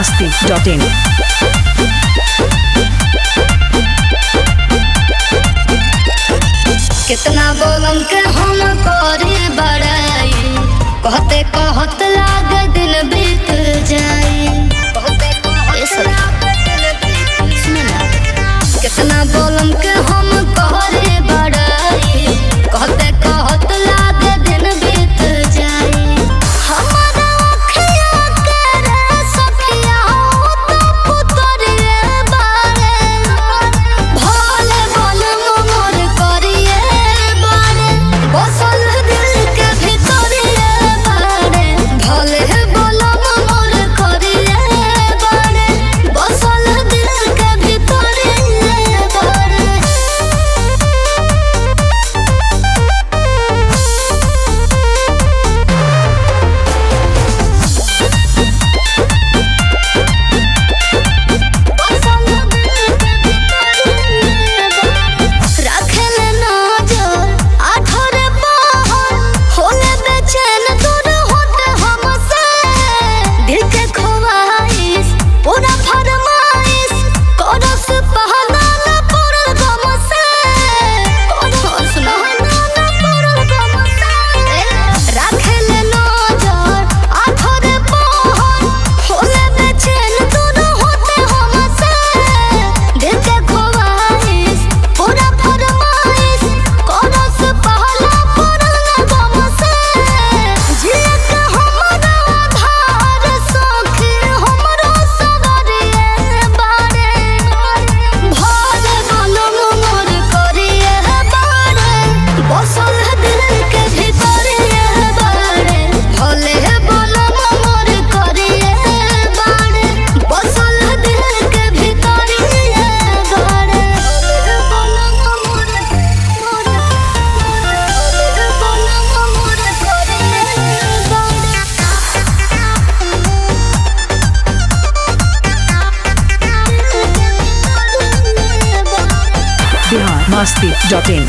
biharmasti.in। कितना बोलम के हम करे बड़ाई, कहते कहत लाग दिन बीत जाई। कितना बोलम के हम करे बड़ाई, कहते कहत लाग दिन बीत जाई। हमारा अखिया के रे सखिया तो पुतरिए बारे, भोले बोल मोर करिए बारे, बसल दिल के भीतरिए बारे, भोले बोल मोर करिए बारे, बसल दिल के भीतरिए बारे। रखेले नजर आठरे पहर, होले बेचैन दूर होते हमसे, दिल के ख्वाहिश पूरा फरमाइश, करस पहला ना पूरा गम से, करस ना पूरा गम से। रखेले नजर आठरे पहर, होले बेचैन दूर होते हमसे, दिल के ख्वाहिश पूरा फरमाइश, करस पहला पूरा गम से। जिए के हमरा आधार सखी हमरो सगरिए बारे, भोले बोल मोर करिए बारे, बसल दिल के भीतरिए बारे, भोले बोल मोर करिए बारे, बसल दिल के भीतरिए बारे, भोले बोल मोर biharmasti.in।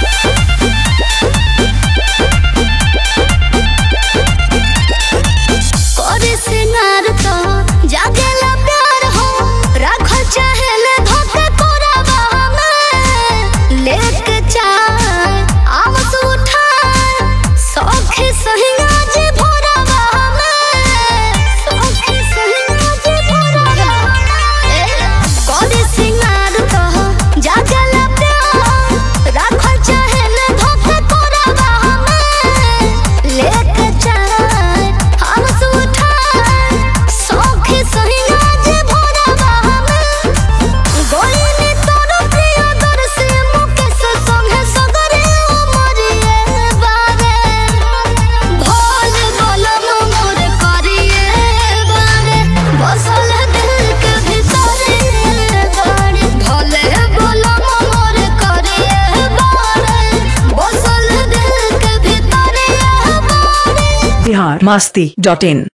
करे सिंगार तो जागेला प्यार हो, राखल चाहेले धोके कोरावा में, लेके चाय आवाज उठाए सखी सहिया जी भोरावा में, सखी सहिया जी भोरावा में। करे सिंगार तो जागेला प्यार, राखल चाहेले धोके कोरावा में, लेके चाय आवाज उठाए सखी सहिया जी भोरावा में। गोइनी तोर प्रिय दर्शी मुकेश संगे सगरे उमरिए बारे, भोले बोल मोर करिए बारे, बसल दिल के भीतरिए बारे, भोले बोल मोर करिए बारे, बसल दिल के भीतरिए बारे। biharmasti.in।